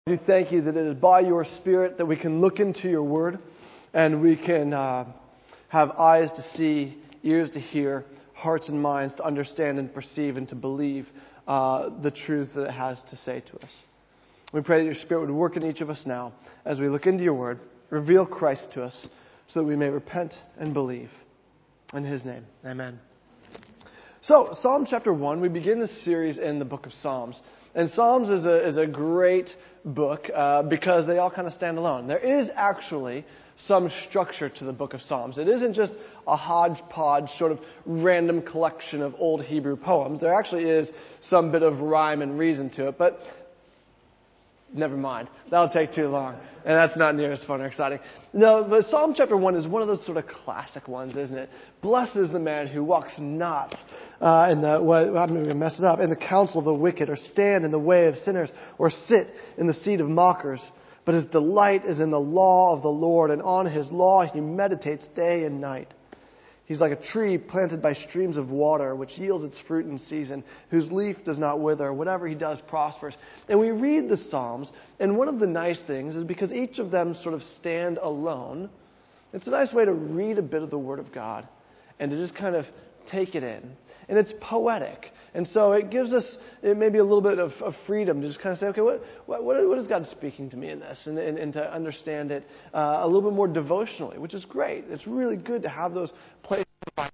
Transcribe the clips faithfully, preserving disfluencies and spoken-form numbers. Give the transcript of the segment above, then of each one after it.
We thank you that it is by your Spirit that we can look into your word and we can uh, have eyes to see, ears to hear, hearts and minds to understand and perceive and to believe uh, the truths that it has to say to us. We pray that your Spirit would work in each of us now as we look into your word, reveal Christ to us so that we may repent and believe. In his name, amen. So, Psalm chapter one, we begin this series in the book of Psalms. And Psalms is a, is a great book uh, because they all kind of stand alone. There is actually some structure to the book of Psalms. It isn't just a hodgepodge sort of random collection of old Hebrew poems. There actually is some bit of rhyme and reason to it, but never mind. That'll take too long. And that's not near as fun or exciting. No, but Psalm chapter one is one of those sort of classic ones, isn't it? Blessed is the man who walks not uh, in the, what, I'm going to mess it up, in the counsel of the wicked, or stand in the way of sinners, or sit in the seat of mockers. But his delight is in the law of the Lord, and on his law he meditates day and night. He's like a tree planted by streams of water, which yields its fruit in season, whose leaf does not wither. Whatever he does prospers. And we read the Psalms, and one of the nice things is because each of them sort of stand alone, it's a nice way to read a bit of the Word of God and to just kind of take it in. And it's poetic. And so it gives us it maybe a little bit of, of freedom to just kind of say, okay, what, what, what is God speaking to me in this? And, and, and to understand it uh, a little bit more devotionally, which is great. It's really good to have those places.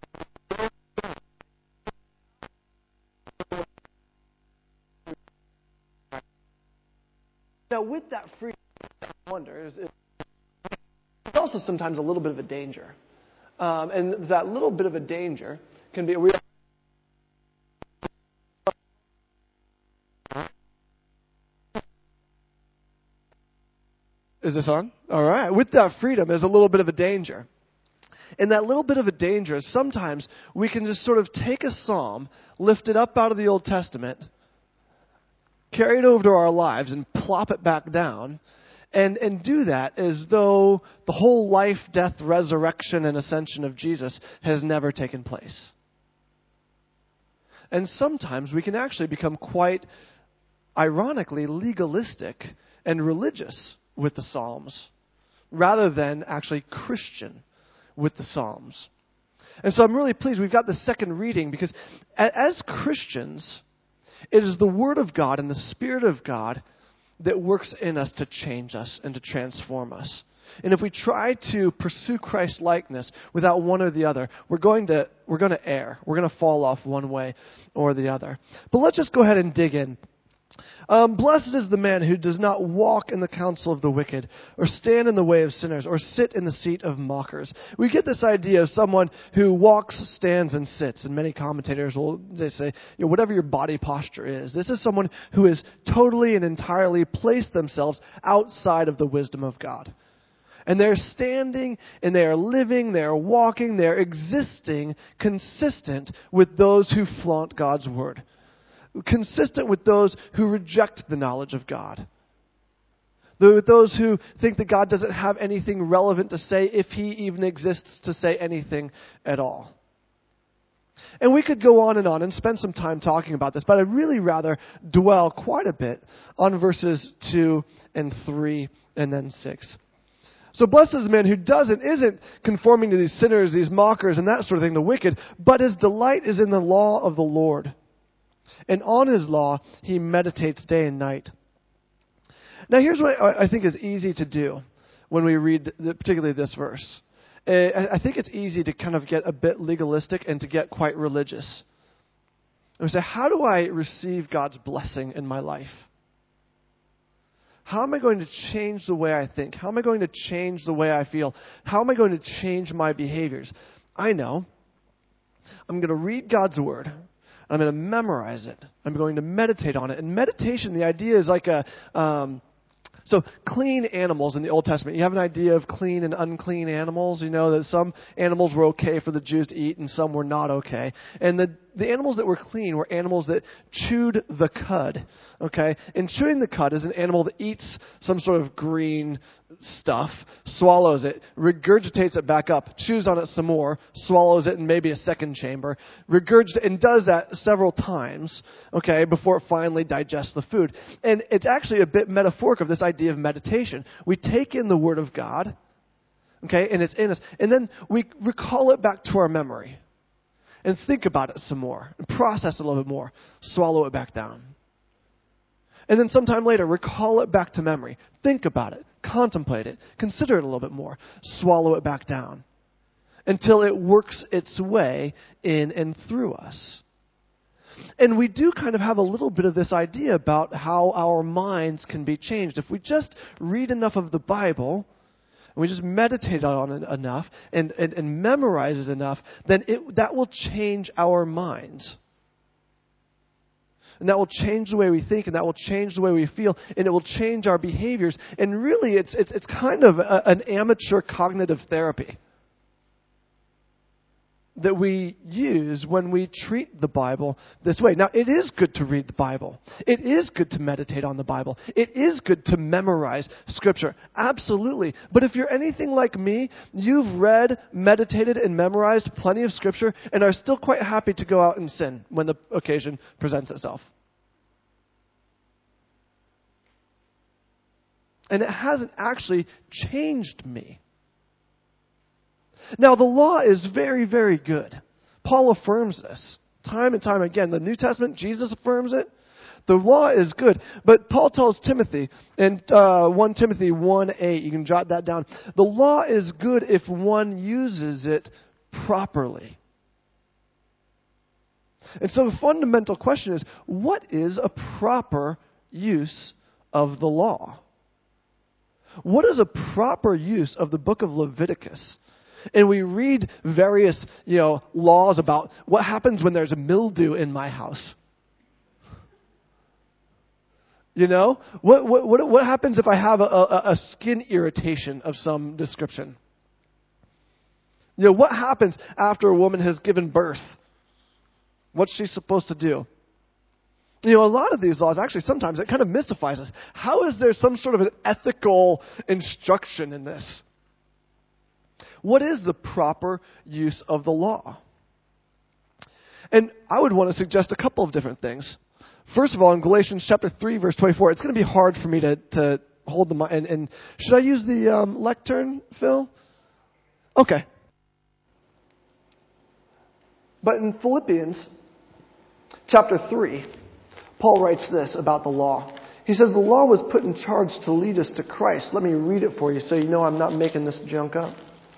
Now, with that freedom, I wonder, it's also sometimes a little bit of a danger. Um, and that little bit of a danger can be... We Is this on? All right. With that freedom is a little bit of a danger. And that little bit of a danger is sometimes we can just sort of take a psalm, lift it up out of the Old Testament, carry it over to our lives and plop it back down, and, and do that as though the whole life, death, resurrection, and ascension of Jesus has never taken place. And sometimes we can actually become quite, ironically, legalistic and religious with the Psalms, rather than actually Christian with the Psalms. And so I'm really pleased we've got the second reading, because as Christians, it is the Word of God and the Spirit of God that works in us to change us and to transform us. And if we try to pursue Christ likeness without one or the other, we're going to we're going to err. We're going to fall off one way or the other. But let's just go ahead and dig in. Um, Blessed is the man who does not walk in the counsel of the wicked, or stand in the way of sinners, or sit in the seat of mockers. We get this idea of someone who walks, stands, and sits. And many commentators will they say, you know, whatever your body posture is, this is someone who has totally and entirely placed themselves outside of the wisdom of God. And they're standing, and they are living, they are walking, they're existing consistent with those who flaunt God's word. Consistent with those who reject the knowledge of God. With those who think that God doesn't have anything relevant to say, if he even exists to say anything at all. And we could go on and on and spend some time talking about this, but I'd really rather dwell quite a bit on verses two and three and then six. So blessed is the man who doesn't, isn't conforming to these sinners, these mockers, and that sort of thing, the wicked, but his delight is in the law of the Lord. And on his law, he meditates day and night. Now, here's what I think is easy to do when we read, particularly this verse. I think it's easy to kind of get a bit legalistic and to get quite religious. And we say, how do I receive God's blessing in my life? How am I going to change the way I think? How am I going to change the way I feel? How am I going to change my behaviors? I know. I'm going to read God's word. I'm going to memorize it. I'm going to meditate on it. And meditation, the idea is like a... Um, so clean animals in the Old Testament. You have an idea of clean and unclean animals. You know that some animals were okay for the Jews to eat and some were not okay. And the the animals that were clean were animals that chewed the cud. Okay? And chewing the cud is an animal that eats some sort of green stuff, swallows it, regurgitates it back up, chews on it some more, swallows it in maybe a second chamber, regurgitates, and does that several times, okay, before it finally digests the food. And it's actually a bit metaphoric of this idea of meditation. We take in the Word of God, okay, and it's in us, and then we recall it back to our memory and think about it some more and process it a little bit more, swallow it back down. And then sometime later, recall it back to memory. Think about it. Contemplate it. Consider it a little bit more. Swallow it back down. Until it works its way in and through us. And we do kind of have a little bit of this idea about how our minds can be changed. If we just read enough of the Bible, and we just meditate on it enough, and, and, and memorize it enough, then it, that will change our minds. And that will change the way we think, and that will change the way we feel, and it will change our behaviors. And really, it's it's it's kind of a, an amateur cognitive therapy that we use when we treat the Bible this way. Now, it is good to read the Bible. It is good to meditate on the Bible. It is good to memorize Scripture. Absolutely. But if you're anything like me, you've read, meditated, and memorized plenty of Scripture and are still quite happy to go out and sin when the occasion presents itself. And it hasn't actually changed me. Now, the law is very, very good. Paul affirms this time and time again. The New Testament, Jesus affirms it. The law is good. But Paul tells Timothy in uh, First Timothy one eight, you can jot that down, the law is good if one uses it properly. And so the fundamental question is, what is a proper use of the law? What is a proper use of the book of Leviticus? And we read various, you know, laws about what happens when there's a mildew in my house. You know, what what what, what happens if I have a, a, a skin irritation of some description? You know, what happens after a woman has given birth? What's she supposed to do? You know, a lot of these laws, actually, sometimes it kind of mystifies us. How is there some sort of an ethical instruction in this? What is the proper use of the law? And I would want to suggest a couple of different things. First of all, in Galatians chapter three, verse twenty-four, it's going to be hard for me to, to hold the mind. And, and should I use the um, lectern, Phil? Okay. But in Philippians chapter three, Paul writes this about the law. He says, the law was put in charge to lead us to Christ. Let me read it for you so you know I'm not making this junk up.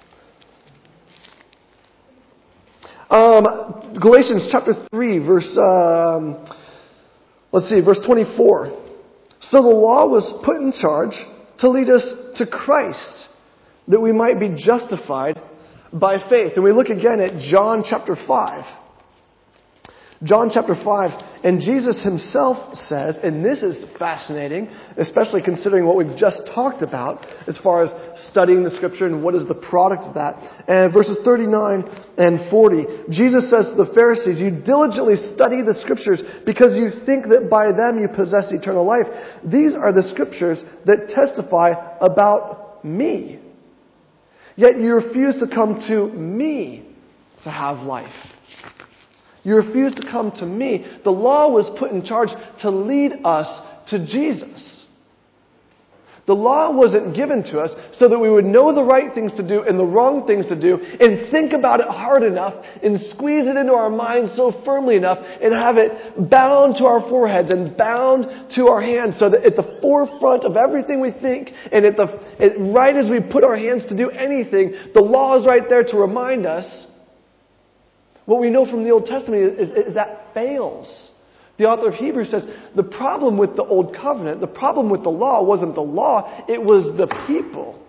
Um, Galatians chapter three, verse, um, let's see, verse twenty-four. So the law was put in charge to lead us to Christ, that we might be justified by faith. And we look again at John chapter five. John chapter five, and Jesus himself says, and this is fascinating, especially considering what we've just talked about as far as studying the Scripture and what is the product of that. And verses thirty-nine and forty, Jesus says to the Pharisees, you diligently study the Scriptures because you think that by them you possess eternal life. These are the Scriptures that testify about me. Yet you refuse to come to me to have life. You refuse to come to me. The law was put in charge to lead us to Jesus. The law wasn't given to us so that we would know the right things to do and the wrong things to do and think about it hard enough and squeeze it into our minds so firmly enough and have it bound to our foreheads and bound to our hands so that at the forefront of everything we think and at the at, right as we put our hands to do anything, the law is right there to remind us. What we know from the Old Testament is, is, is that fails. The author of Hebrews says the problem with the Old Covenant, the problem with the law wasn't the law, it was the people.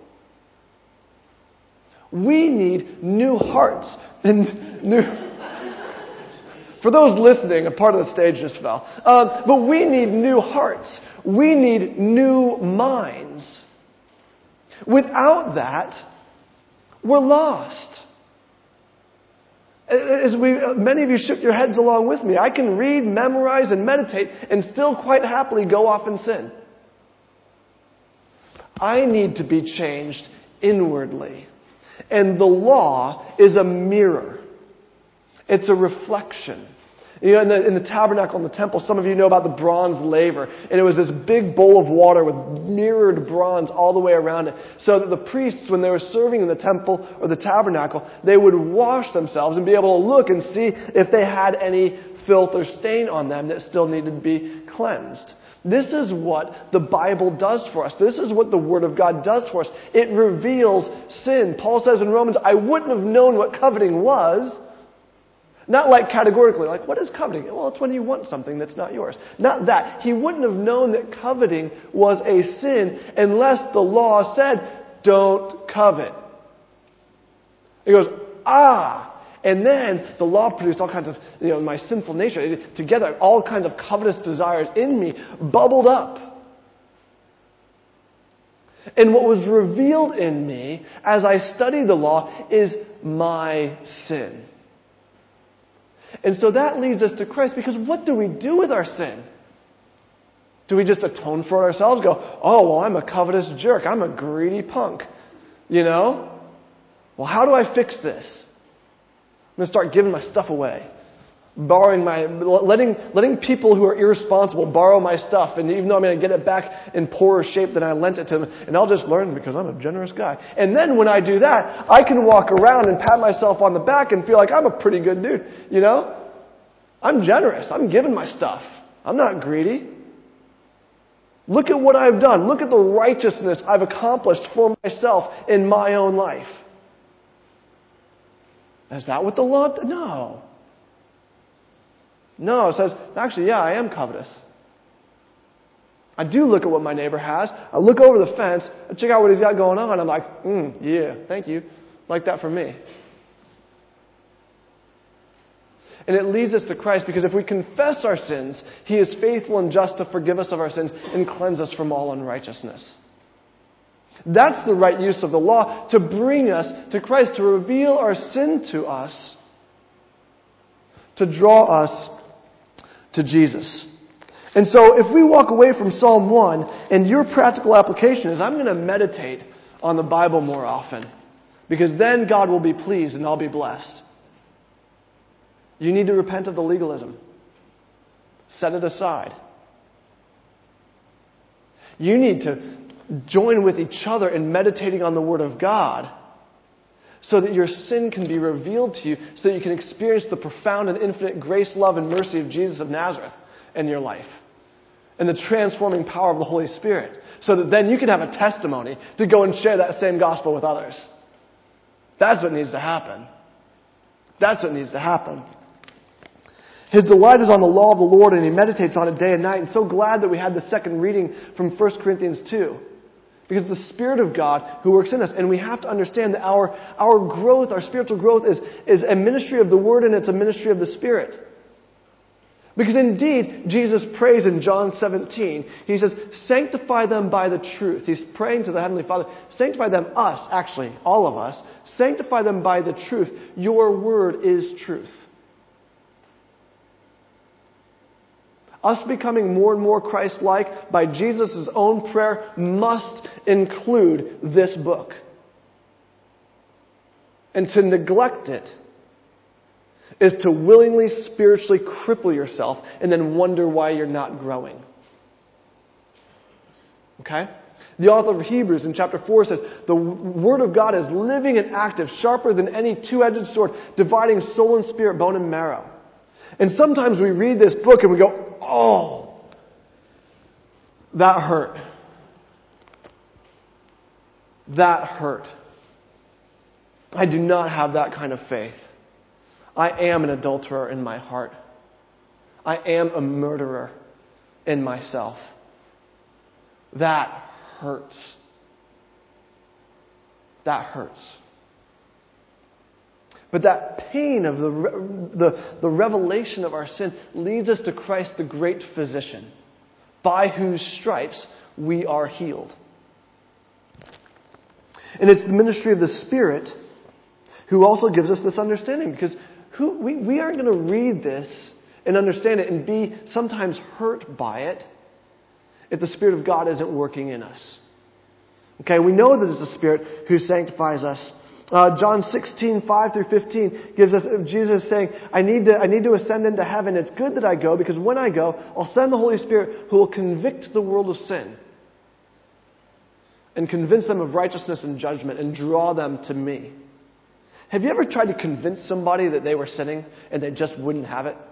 We need new hearts. And new... For those listening, a part of the stage just fell. Um, but we need new hearts. We need new minds. Without that, we're lost. As we, many of you shook your heads along with me, I can read, memorize, and meditate and still quite happily go off and sin. I need to be changed inwardly. And the law is a mirror. It's a reflection. You know, in the, in the tabernacle in the temple, some of you know about the bronze laver. And it was this big bowl of water with mirrored bronze all the way around it. So that the priests, when they were serving in the temple or the tabernacle, they would wash themselves and be able to look and see if they had any filth or stain on them that still needed to be cleansed. This is what the Bible does for us. This is what the Word of God does for us. It reveals sin. Paul says in Romans, I wouldn't have known what coveting was. Not like categorically, like, what is coveting? Well, it's when you want something that's not yours. Not that. He wouldn't have known that coveting was a sin unless the law said, don't covet. He goes, ah. And then the law produced all kinds of, you know, my sinful nature. Together, all kinds of covetous desires in me bubbled up. And what was revealed in me as I studied the law is my sin. And so that leads us to Christ, because what do we do with our sin? Do we just atone for it ourselves? Go, oh, well, I'm a covetous jerk. I'm a greedy punk. You know? Well, how do I fix this? I'm going to start giving my stuff away. Borrowing my, letting, letting people who are irresponsible borrow my stuff. And even though I'm going to get it back in poorer shape than I lent it to them. And I'll just learn because I'm a generous guy. And then when I do that, I can walk around and pat myself on the back and feel like I'm a pretty good dude. You know? I'm generous. I'm giving my stuff. I'm not greedy. Look at what I've done. Look at the righteousness I've accomplished for myself in my own life. Is that what the law does? No. No, it says, actually, yeah, I am covetous. I do look at what my neighbor has. I look over the fence. I check out what he's got going on. I'm like, mm, yeah, thank you. Like that for me. And it leads us to Christ, because if we confess our sins, He is faithful and just to forgive us of our sins and cleanse us from all unrighteousness. That's the right use of the law, to bring us to Christ, to reveal our sin to us, to draw us to Jesus. And so if we walk away from Psalm one, and your practical application is, I'm going to meditate on the Bible more often, because then God will be pleased and I'll be blessed. You need to repent of the legalism. Set it aside. You need to join with each other in meditating on the Word of God, so that your sin can be revealed to you, so that you can experience the profound and infinite grace, love, and mercy of Jesus of Nazareth in your life, and the transforming power of the Holy Spirit, so that then you can have a testimony to go and share that same gospel with others. That's what needs to happen. That's what needs to happen. His delight is on the law of the Lord, and he meditates on it day and night. And so glad that we had the second reading from First Corinthians two. Because the Spirit of God who works in us. And we have to understand that our, our growth, our spiritual growth is, is a ministry of the Word, and it's a ministry of the Spirit. Because indeed, Jesus prays in John seventeen. He says, sanctify them by the truth. He's praying to the Heavenly Father. Sanctify them, us, actually, all of us. Sanctify them by the truth. Your word is truth. Us becoming more and more Christ-like by Jesus' own prayer must include this book. And to neglect it is to willingly spiritually cripple yourself and then wonder why you're not growing. Okay? The author of Hebrews in chapter four says, the Word of God is living and active, sharper than any two-edged sword, dividing soul and spirit, bone and marrow. And sometimes we read this book and we go, oh, that hurt. That hurt. I do not have that kind of faith. I am an adulterer in my heart. I am a murderer in myself. That hurts. That hurts. But that pain of the, the, the revelation of our sin leads us to Christ, the great physician, by whose stripes we are healed. And it's the ministry of the Spirit who also gives us this understanding, because who we, we aren't going to read this and understand it and be sometimes hurt by it if the Spirit of God isn't working in us. Okay, we know that it's the Spirit who sanctifies us. Uh, John sixteen, five through fifteen gives us Jesus saying, I need to I need to ascend into heaven. It's good that I go, because when I go, I'll send the Holy Spirit who will convict the world of sin and convince them of righteousness and judgment and draw them to me. Have you ever tried to convince somebody that they were sinning and they just wouldn't have it?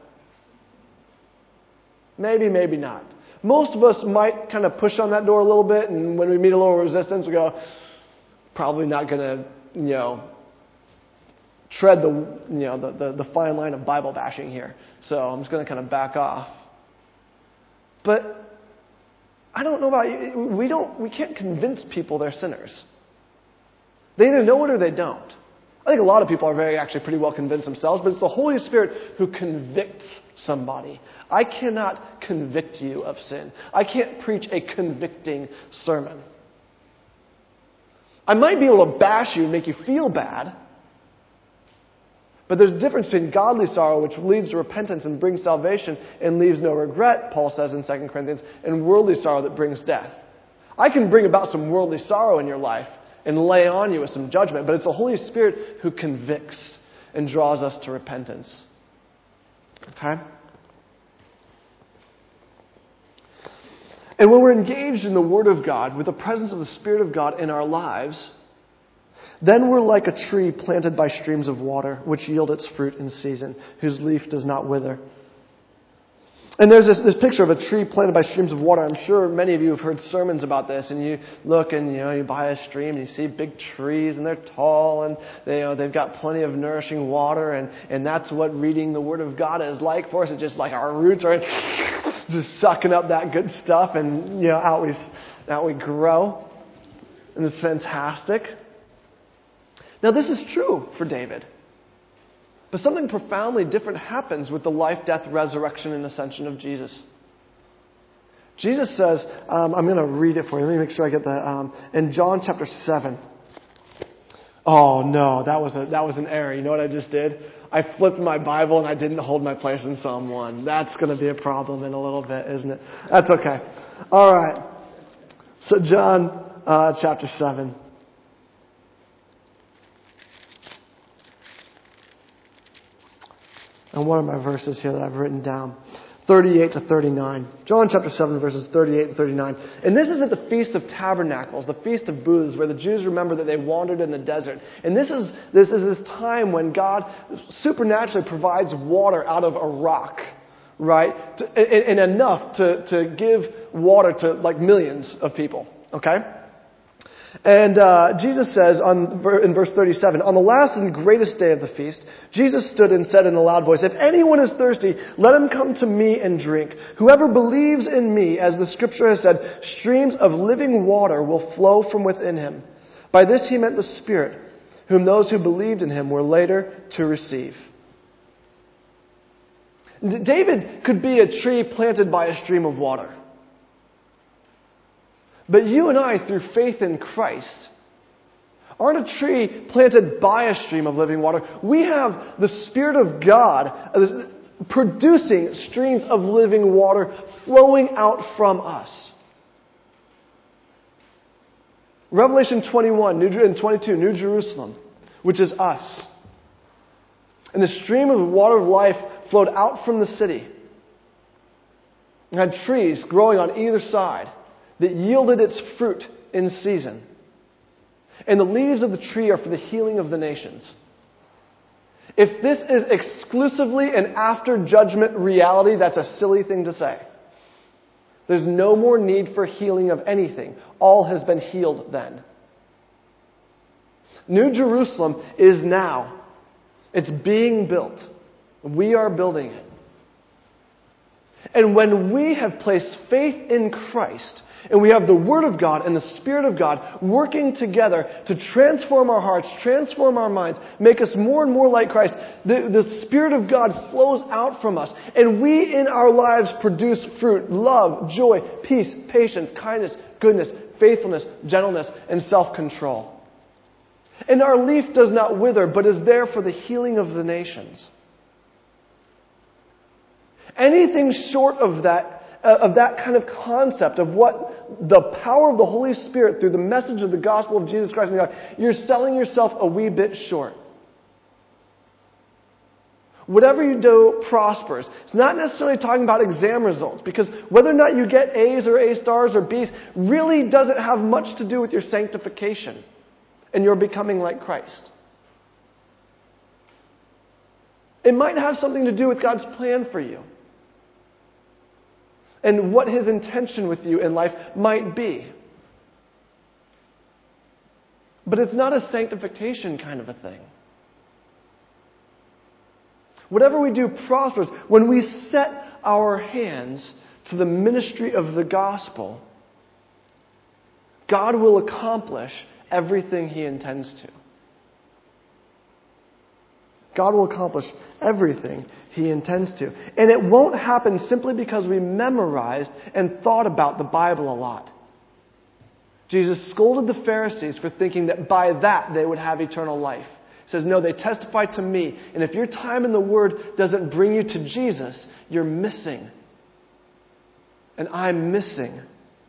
Maybe, maybe not. Most of us might kind of push on that door a little bit, and when we meet a little resistance, we go, probably not going to, you know, tread the, you know, the, the, the fine line of Bible bashing here. So I'm just going to kind of back off. But I don't know about you. We don't, we can't convince people they're sinners. They either know it or they don't. I think a lot of people are very actually pretty well convinced themselves, but it's the Holy Spirit who convicts somebody. I cannot convict you of sin. I can't preach a convicting sermon. I might be able to bash you and make you feel bad, but there's a difference between godly sorrow, which leads to repentance and brings salvation and leaves no regret, Paul says in Second Corinthians, and worldly sorrow that brings death. I can bring about some worldly sorrow in your life and lay on you with some judgment, but it's the Holy Spirit who convicts and draws us to repentance. Okay? And when we're engaged in the Word of God, with the presence of the Spirit of God in our lives, then we're like a tree planted by streams of water, which yield its fruit in season, whose leaf does not wither. And there's this, this picture of a tree planted by streams of water. I'm sure many of you have heard sermons about this, and you look and, you know, you buy a stream and you see big trees and they're tall and they, you know, they've got plenty of nourishing water, and, and that's what reading the Word of God is like for us. It's just like our roots are just sucking up that good stuff, and, you know, out we, out we grow. And it's fantastic. Now, this is true for David. But something profoundly different happens with the life, death, resurrection, and ascension of Jesus. Jesus says, um, I'm going to read it for you. Let me make sure I get that. Um, in John chapter seven. Oh, no, that was, a, that was an error. You know what I just did? I flipped my Bible and I didn't hold my place in Psalm one. That's going to be a problem in a little bit, isn't it? That's okay. All right. So John uh, chapter seven. And what are my verses here that I've written down? thirty-eight to thirty-nine. John chapter seven, verses thirty-eight and thirty-nine. And this is at the Feast of Tabernacles, the Feast of Booths, where the Jews remember that they wandered in the desert. And this is this is this time when God supernaturally provides water out of a rock, right? To, and, and enough to, to give water to like millions of people, okay? And uh, Jesus says on, in verse thirty-seven, on the last and greatest day of the feast, Jesus stood and said in a loud voice, if anyone is thirsty, let him come to me and drink. Whoever believes in me, as the scripture has said, streams of living water will flow from within him. By this he meant the Spirit, whom those who believed in him were later to receive. David could be a tree planted by a stream of water. But you and I, through faith in Christ, aren't a tree planted by a stream of living water. We have the Spirit of God producing streams of living water flowing out from us. Revelation twenty-one and twenty-two, New Jerusalem, which is us. And the stream of water of life flowed out from the city. It had trees growing on either side that yielded its fruit in season. And the leaves of the tree are for the healing of the nations. If this is exclusively an after judgment reality, that's a silly thing to say. There's no more need for healing of anything. All has been healed then. New Jerusalem is now. It's being built. We are building it. And when we have placed faith in Christ, and we have the Word of God and the Spirit of God working together to transform our hearts, transform our minds, make us more and more like Christ, the, the Spirit of God flows out from us. And we in our lives produce fruit: love, joy, peace, patience, kindness, goodness, faithfulness, gentleness, and self-control. And our leaf does not wither, but is there for the healing of the nations. Anything short of that, uh, of that kind of concept of what the power of the Holy Spirit through the message of the gospel of Jesus Christ and God, you're selling yourself a wee bit short. Whatever you do prospers. It's not necessarily talking about exam results, because whether or not you get A's or A stars or B's really doesn't have much to do with your sanctification and your becoming like Christ. It might have something to do with God's plan for you and what His intention with you in life might be. But it's not a sanctification kind of a thing. Whatever we do prospers. When we set our hands to the ministry of the gospel, God will accomplish everything He intends to. God will accomplish everything He intends to. And it won't happen simply because we memorized and thought about the Bible a lot. Jesus scolded the Pharisees for thinking that by that they would have eternal life. He says, no, they testify to me. And if your time in the Word doesn't bring you to Jesus, you're missing. And I'm missing.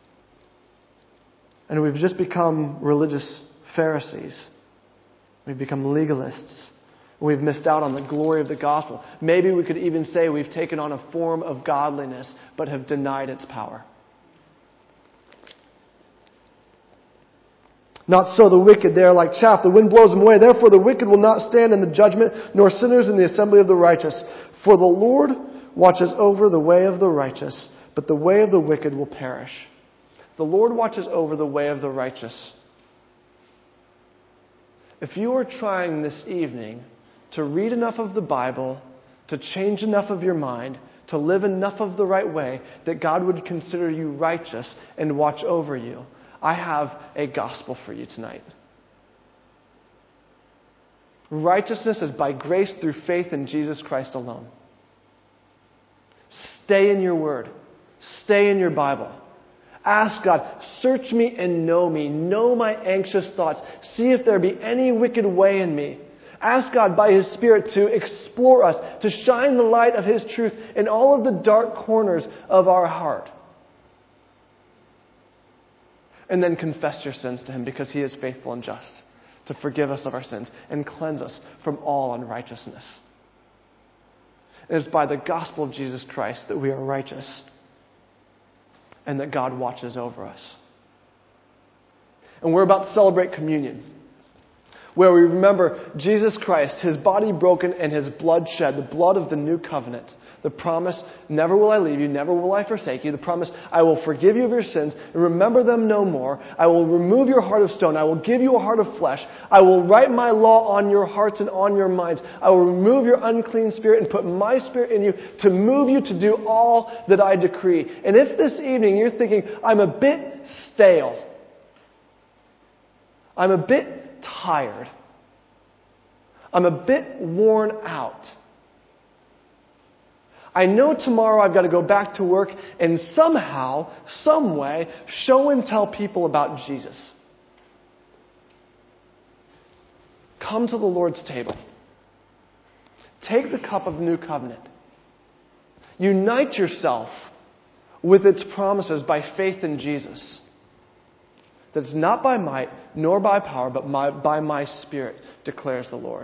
And we've just become religious Pharisees. We've become legalists. We've missed out on the glory of the gospel. Maybe we could even say we've taken on a form of godliness, but have denied its power. Not so the wicked, they are like chaff. The wind blows them away. Therefore the wicked will not stand in the judgment, nor sinners in the assembly of the righteous. For the Lord watches over the way of the righteous, but the way of the wicked will perish. The Lord watches over the way of the righteous. If you are trying this evening to read enough of the Bible, to change enough of your mind, to live enough of the right way that God would consider you righteous and watch over you, I have a gospel for you tonight. Righteousness is by grace through faith in Jesus Christ alone. Stay in your Word. Stay in your Bible. Ask God, search me and know me. Know my anxious thoughts. See if there be any wicked way in me. Ask God by His Spirit to explore us, to shine the light of His truth in all of the dark corners of our heart. And then confess your sins to Him, because He is faithful and just to forgive us of our sins and cleanse us from all unrighteousness. It is by the gospel of Jesus Christ that we are righteous and that God watches over us. And we're about to celebrate communion, where we remember Jesus Christ, His body broken and His blood shed, the blood of the new covenant. The promise, never will I leave you, never will I forsake you. The promise, I will forgive you of your sins and remember them no more. I will remove your heart of stone. I will give you a heart of flesh. I will write my law on your hearts and on your minds. I will remove your unclean spirit and put my spirit in you to move you to do all that I decree. And if this evening you're thinking, I'm a bit stale, I'm a bit tired, I'm a bit worn out, I know tomorrow I've got to go back to work and somehow, some way, show and tell people about Jesus. Come to the Lord's table. Take the cup of the new covenant. Unite yourself with its promises by faith in Jesus. That's not by might, nor by power, but my, by my Spirit, declares the Lord.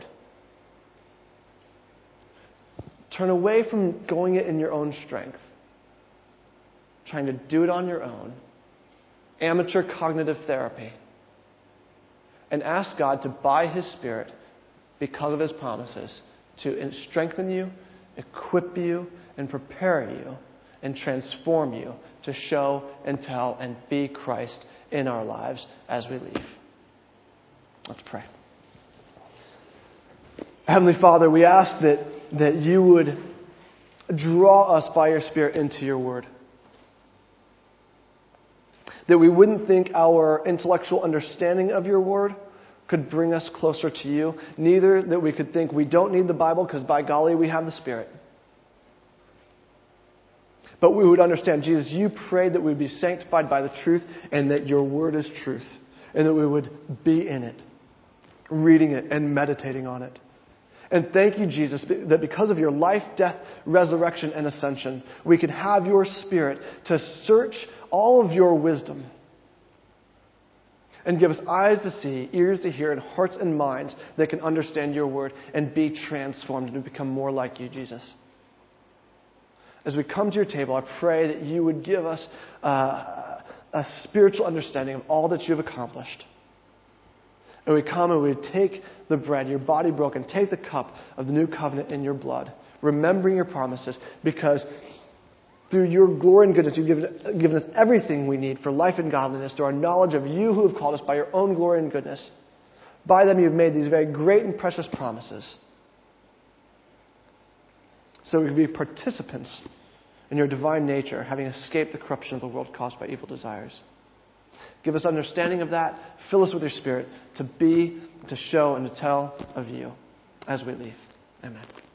Turn away from going it in your own strength, trying to do it on your own, amateur cognitive therapy, and ask God to, by His Spirit, because of His promises, to strengthen you, equip you, and prepare you, and transform you to show and tell and be Christ in our lives as we leave. Let's pray. Heavenly Father, we ask that, that you would draw us by your Spirit into your Word. That we wouldn't think our intellectual understanding of your Word could bring us closer to you. Neither that we could think we don't need the Bible because by golly we have the Spirit. But we would understand, Jesus, you prayed that we would be sanctified by the truth and that your Word is truth. And that we would be in it, reading it and meditating on it. And thank you, Jesus, that because of your life, death, resurrection, and ascension, we can have your Spirit to search all of your wisdom and give us eyes to see, ears to hear, and hearts and minds that can understand your word and be transformed and become more like you, Jesus. As we come to your table, I pray that you would give us uh, a spiritual understanding of all that you have accomplished. And we come and we take the bread, your body broken, take the cup of the new covenant in your blood, remembering your promises, because through your glory and goodness, you've given, given us everything we need for life and godliness through our knowledge of you who have called us by your own glory and goodness. By them you have made these very great and precious promises. So we can be participants in your divine nature, having escaped the corruption of the world caused by evil desires. Give us understanding of that. Fill us with your Spirit to be, to show, and to tell of you as we leave. Amen.